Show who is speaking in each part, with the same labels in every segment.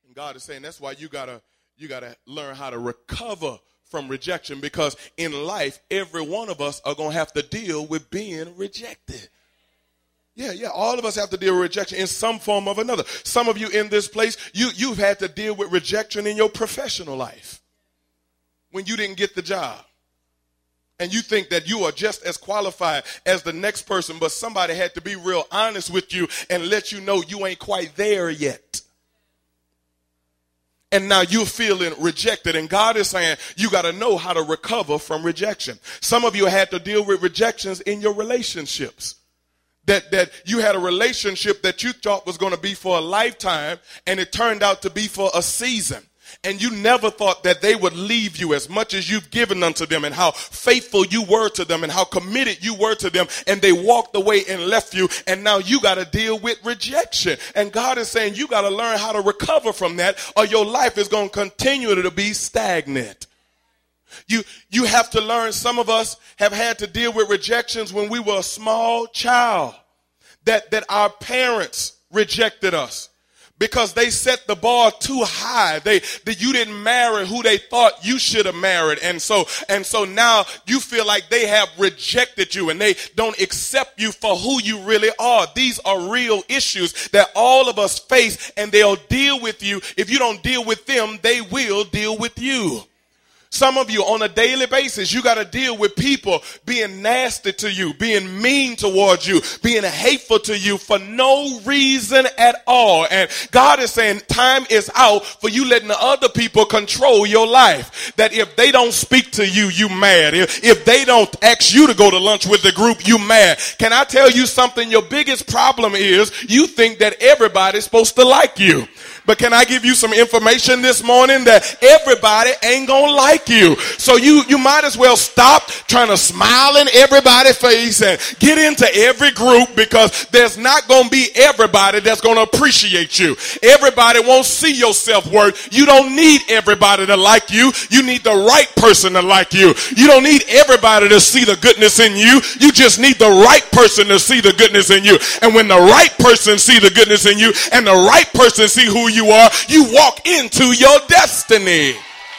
Speaker 1: And God is saying that's why you gotta learn how to recover from rejection, because in life, every one of us are going to have to deal with being rejected. Yeah, all of us have to deal with rejection in some form or another. Some of you in this place, you've had to deal with rejection in your professional life when you didn't get the job. And you think that you are just as qualified as the next person, but somebody had to be real honest with you and let you know you ain't quite there yet. And now you're feeling rejected. And God is saying you got to know how to recover from rejection. Some of you had to deal with rejections in your relationships. That you had a relationship that you thought was going to be for a lifetime, and it turned out to be for a season. And you never thought that they would leave you as much as you've given unto them, and how faithful you were to them, and how committed you were to them. And they walked away and left you. And now you got to deal with rejection. And God is saying you got to learn how to recover from that, or your life is going to continue to be stagnant. You have to learn. Some of us have had to deal with rejections when we were a small child, that our parents rejected us because they set the bar too high. That you didn't marry who they thought you should have married. And so now you feel like they have rejected you and they don't accept you for who you really are. These are real issues that all of us face, and they'll deal with you. If you don't deal with them, they will deal with you. Some of you on a daily basis, you got to deal with people being nasty to you, being mean towards you, being hateful to you for no reason at all. And God is saying time is out for you letting the other people control your life. That if they don't speak to you, you mad. If they don't ask you to go to lunch with the group, you mad. Can I tell you something? Your biggest problem is you think that everybody's supposed to like you. But can I give you some information this morning that everybody ain't gonna like you? So you might as well stop trying to smile in everybody's face and get into every group, because there's not gonna be everybody that's gonna appreciate you. Everybody won't see your self-worth. You don't need everybody to like you. You need the right person to like you. You don't need everybody to see the goodness in you. You just need the right person to see the goodness in you. And when the right person see the goodness in you and the right person see who you are, you walk into your destiny.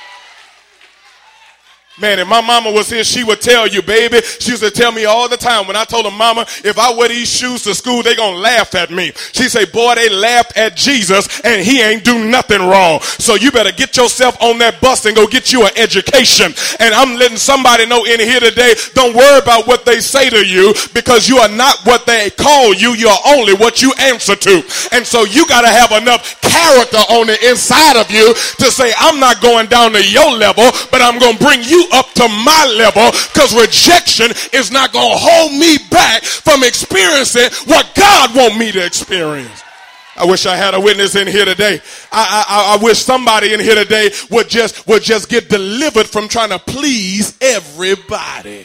Speaker 1: Man, if my mama was here, she would tell you, baby. She used to tell me all the time when I told her, mama, if I wear these shoes to school, they gonna laugh at me. She say, boy, they laughed at Jesus and he ain't do nothing wrong. So you better get yourself on that bus and go get you an education. And I'm letting somebody know in here today, don't worry about what they say to you, because you are not what they call you. You're only what you answer to. And so you gotta have enough character on the inside of you to say, I'm not going down to your level, but I'm gonna bring you up to my level, because rejection is not going to hold me back from experiencing what God wants me to experience. I wish I had a witness in here today. I wish somebody in here today would just get delivered from trying to please everybody.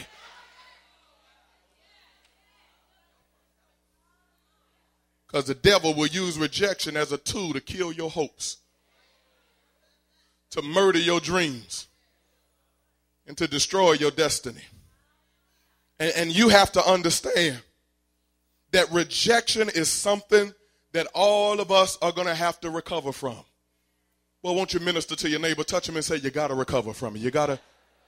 Speaker 1: Because the devil will use rejection as a tool to kill your hopes, to murder your dreams, and to destroy your destiny. And you have to understand that rejection is something that all of us are going to have to recover from. Well, won't you minister to your neighbor, touch him and say, you got to recover from it. You got to.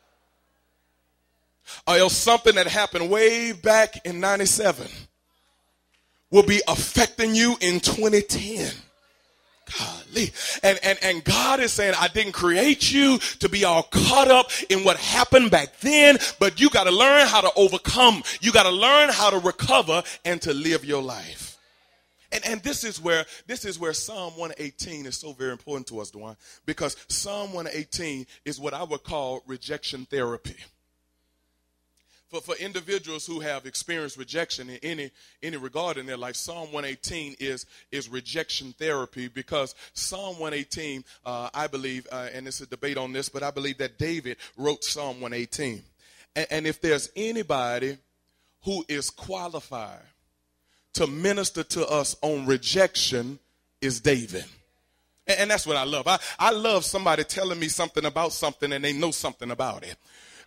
Speaker 1: Or else something that happened way back in 97 will be affecting you in 2010. Golly. And God is saying, I didn't create you to be all caught up in what happened back then, but you got to learn how to overcome. You got to learn how to recover and to live your life. And this is where Psalm 118 is so very important to us, Dwayne, because Psalm 118 is what I would call rejection therapy. For individuals who have experienced rejection in any regard in their life, Psalm 118 is rejection therapy, because Psalm 118, I believe, and there's a debate on this, but I believe that David wrote Psalm 118. And if there's anybody who is qualified to minister to us on rejection, is David. And that's what I love. I love somebody telling me something about something and they know something about it.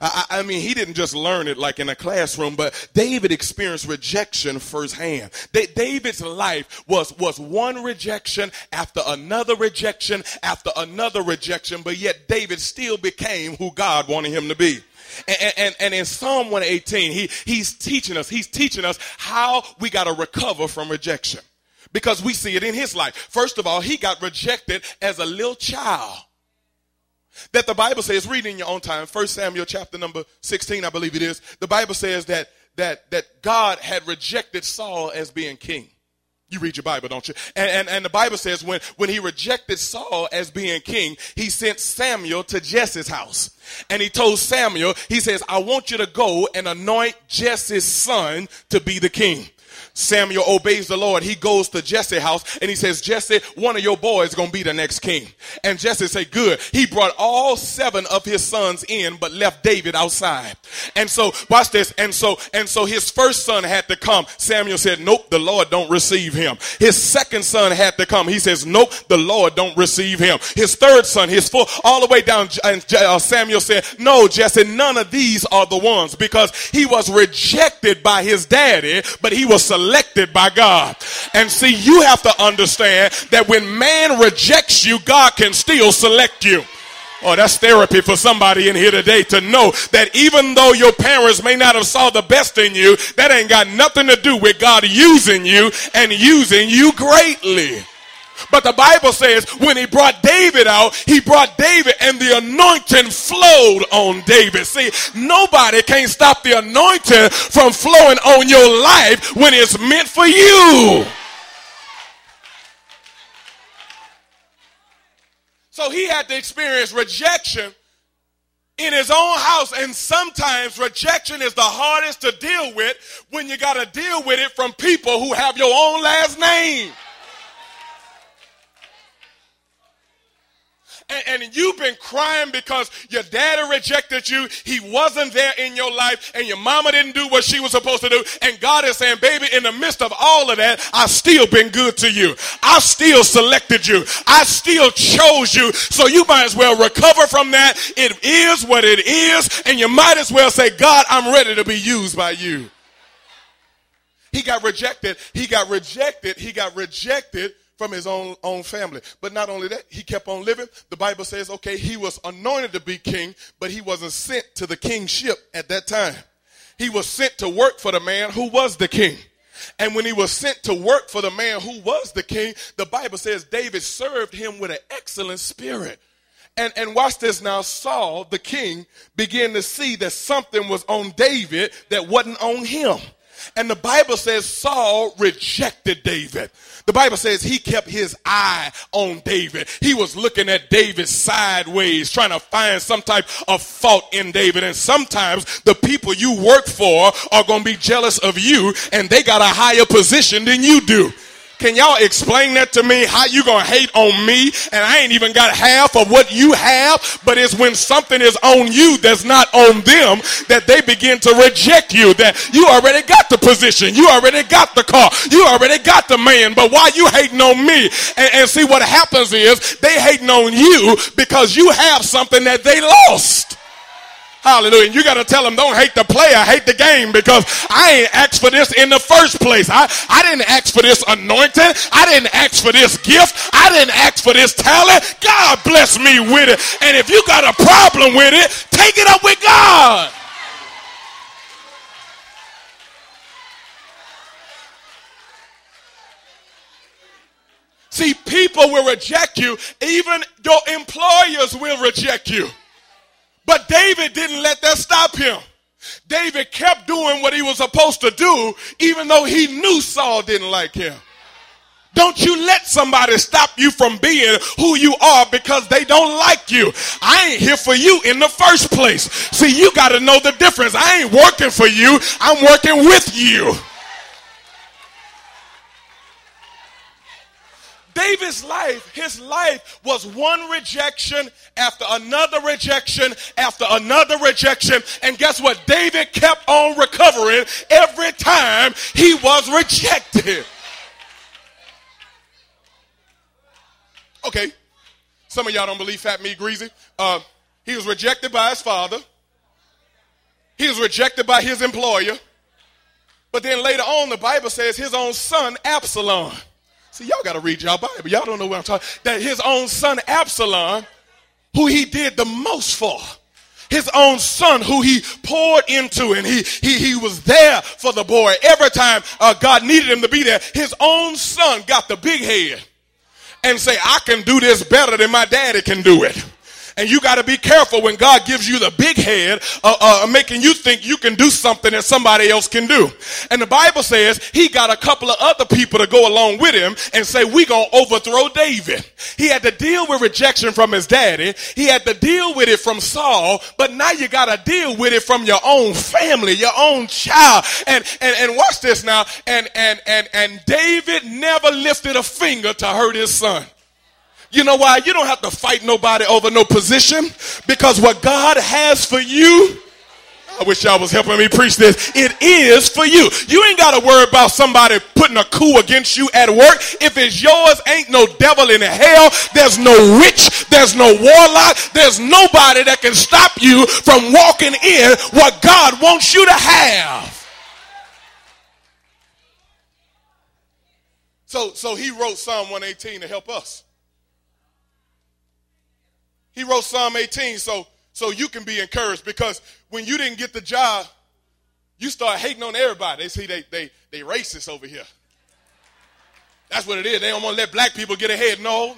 Speaker 1: I mean, he didn't just learn it like in a classroom, but David experienced rejection firsthand. David's life was one rejection after another rejection after another rejection, but yet David still became who God wanted him to be. And in Psalm 118, he's teaching us how we got to recover from rejection, because we see it in his life. First of all, he got rejected as a little child. That the Bible says, read in your own time, 1 Samuel chapter number 16, I believe it is. The Bible says that God had rejected Saul as being king. You read your Bible, don't you? And the Bible says when he rejected Saul as being king, he sent Samuel to Jesse's house. And he told Samuel, he says, I want you to go and anoint Jesse's son to be the king. Samuel obeys the Lord. He goes to Jesse's house and he says, Jesse, one of your boys is going to be the next king. And Jesse said, good. He brought all 7 of his sons in, but left David outside. And so, watch this. And so his first son had to come. Samuel said, nope, the Lord don't receive him. His second son had to come. He says, nope, the Lord don't receive him. His third son, his fourth, all the way down. And Samuel said, no, Jesse, none of these are the ones, because he was rejected by his daddy, but he was selected by God. And see, you have to understand that when man rejects you, God can still select you. Oh, that's therapy for somebody in here today, to know that even though your parents may not have saw the best in you, that ain't got nothing to do with God using you and using you greatly. But the Bible says when he brought David out, he brought David and the anointing flowed on David. See, nobody can stop the anointing from flowing on your life when it's meant for you. So he had to experience rejection in his own house, and sometimes rejection is the hardest to deal with when you got to deal with it from people who have your own last name. And you've been crying because your daddy rejected you. He wasn't there in your life, and your mama didn't do what she was supposed to do. And God is saying, baby, in the midst of all of that, I've still been good to you. I still selected you. I still chose you. So you might as well recover from that. It is what it is. And you might as well say, God, I'm ready to be used by you. He got rejected. He got rejected from his own family. But not only that, he kept on living. The Bible says, okay, he was anointed to be king, but he wasn't sent to the kingship at that time. He was sent to work for the man who was the king. And when he was sent to work for the man who was the king, the Bible says David served him with an excellent spirit. And watch this now. Saul, the king, began to see that something was on David that wasn't on him. And the Bible says Saul rejected David. The Bible says he kept his eye on David. He was looking at David sideways, trying to find some type of fault in David. And sometimes the people you work for are going to be jealous of you, and they got a higher position than you do. Can y'all explain that to me? How you gonna hate on me and I ain't even got half of what you have? But it's when something is on you that's not on them that they begin to reject you. That you already got the position, you already got the car, you already got the man, but why you hating on me? And see, what happens is they hating on you because you have something that they lost. Hallelujah. And you got to tell them, don't hate the player, hate the game, because I ain't asked for this in the first place. I didn't ask for this anointing. I didn't ask for this gift. I didn't ask for this talent. God bless me with it. And if you got a problem with it, take it up with God. See, people will reject you. Even your employers will reject you. But David didn't let that stop him. David kept doing what he was supposed to do, even though he knew Saul didn't like him. Don't you let somebody stop you from being who you are because they don't like you. I ain't here for you in the first place. See, you got to know the difference. I ain't working for you. I'm working with you. David's life, his life was one rejection after another rejection after another rejection. And guess what? David kept on recovering every time he was rejected. Okay, some of y'all don't believe Fat Meat Greasy. He was rejected by his father. He was rejected by his employer. But then later on, the Bible says his own son, Absalom. See, y'all got to read y'all Bible. Y'all don't know what I'm talking about. That his own son, Absalom, who he did the most for. His own son who he poured into, and he was there for the boy. Every time God needed him to be there, his own son got the big head and say, I can do this better than my daddy can do it. And you got to be careful when God gives you the big head, making you think you can do something that somebody else can do. And the Bible says he got a couple of other people to go along with him and say, we going to overthrow David. He had to deal with rejection from his daddy. He had to deal with it from Saul. But now you got to deal with it from your own family, your own child. And watch this now. And David never lifted a finger to hurt his son. You know why? You don't have to fight nobody over no position, because what God has for you, I wish y'all was helping me preach this, it is for you. You ain't got to worry about somebody putting a coup against you at work. If it's yours, ain't no devil in hell. There's no witch. There's no warlock. There's nobody that can stop you from walking in what God wants you to have. So he wrote Psalm 118 to help us. He wrote Psalm 18 so you can be encouraged, because when you didn't get the job, you start hating on everybody. They see they racist over here. That's what it is. They don't want to let black people get ahead. No,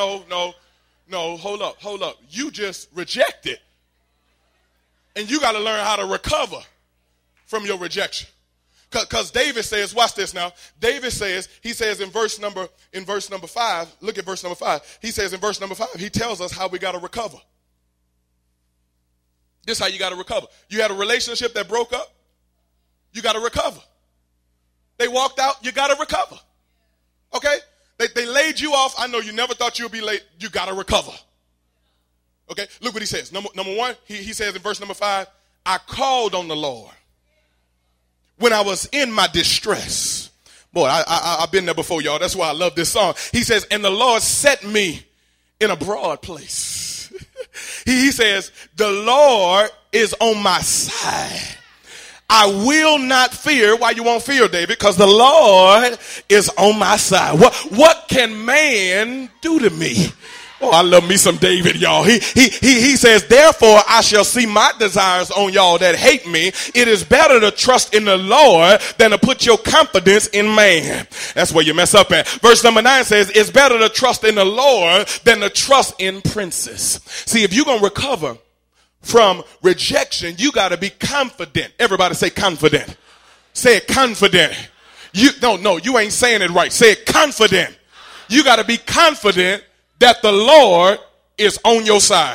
Speaker 1: hold up. You just rejected. And you got to learn how to recover from your rejection. Because David says, watch this now. David says, he says in verse number 5, look at verse number 5. He says in verse number 5, he tells us how we got to recover. This is how you got to recover. You had a relationship that broke up, you got to recover. They walked out, you got to recover. Okay? They laid you off. I know you never thought you would be late. You got to recover. Okay? Look what he says. Number one, he says in verse number 5, I called on the Lord when I was in my distress. Boy, I've been there before, y'all. That's why I love this song. He says, and the Lord set me in a broad place. He says, the Lord is on my side. I will not fear. Why you won't fear, David? Because the Lord is on my side. What can man do to me? Oh, I love me some David, y'all. He says, therefore I shall see my desires on y'all that hate me. It is better to trust in the Lord than to put your confidence in man. That's where you mess up at. Verse number 9 says, it's better to trust in the Lord than to trust in princes. See, if you're going to recover from rejection, you got to be confident. Everybody say confident. Say it confident. No, you ain't saying it right. Say it confident. You got to be confident that the Lord is on your side.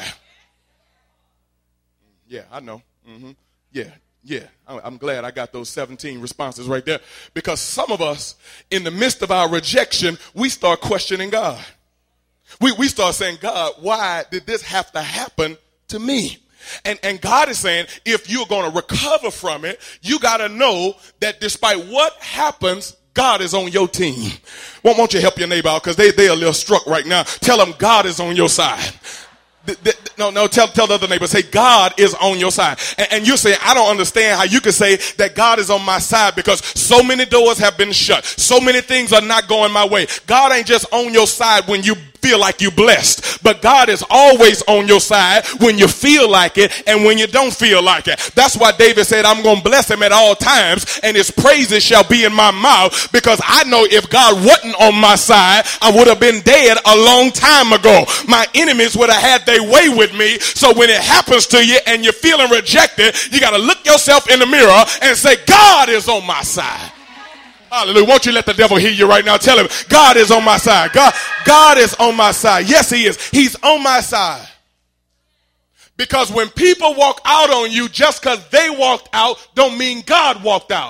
Speaker 1: Yeah, I know. Yeah. I'm glad I got those 17 responses right there, because some of us, in the midst of our rejection, we start questioning God. We start saying, God, why did this have to happen to me? And God is saying, if you're going to recover from it, you got to know that despite what happens, God is on your team. Won't you help your neighbor out, because they're a little struck right now. Tell them God is on your side. No, tell the other neighbor, say God is on your side. And you're saying, I don't understand how you can say that God is on my side, because so many doors have been shut. So many things are not going my way. God ain't just on your side when you feel like you're blessed, but God is always on your side when you feel like it and when you don't feel like it. That's why David said, I'm going to bless him at all times, and his praises shall be in my mouth, because I know if God wasn't on my side, I would have been dead a long time ago. My enemies would have had their way with me. So when it happens to you and you're feeling rejected, you got to look yourself in the mirror and say, God is on my side. Hallelujah. Won't you let the devil hear you right now? Tell him, God is on my side. God is on my side. Yes, he is. He's on my side. Because when people walk out on you, just because they walked out don't mean God walked out.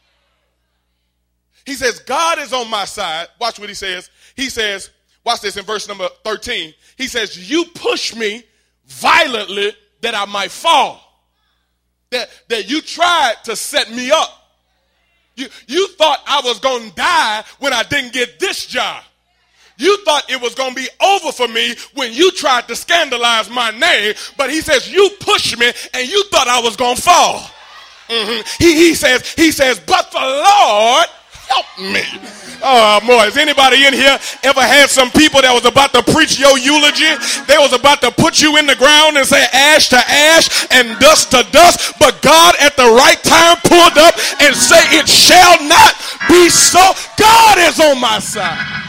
Speaker 1: He says, God is on my side. Watch what he says. He says, watch this in verse number 13. He says, you push me violently that I might fall. That you tried to set me up. You thought I was going to die when I didn't get this job. You thought it was going to be over for me when you tried to scandalize my name. But he says, you pushed me and you thought I was going to fall. He says, but the Lord help me. Oh, boy, has anybody in here ever had some people that was about to preach your eulogy? They was about to put you in the ground and say ash to ash and dust to dust, but God at the right time pulled up and say it shall not be so. God is on my side.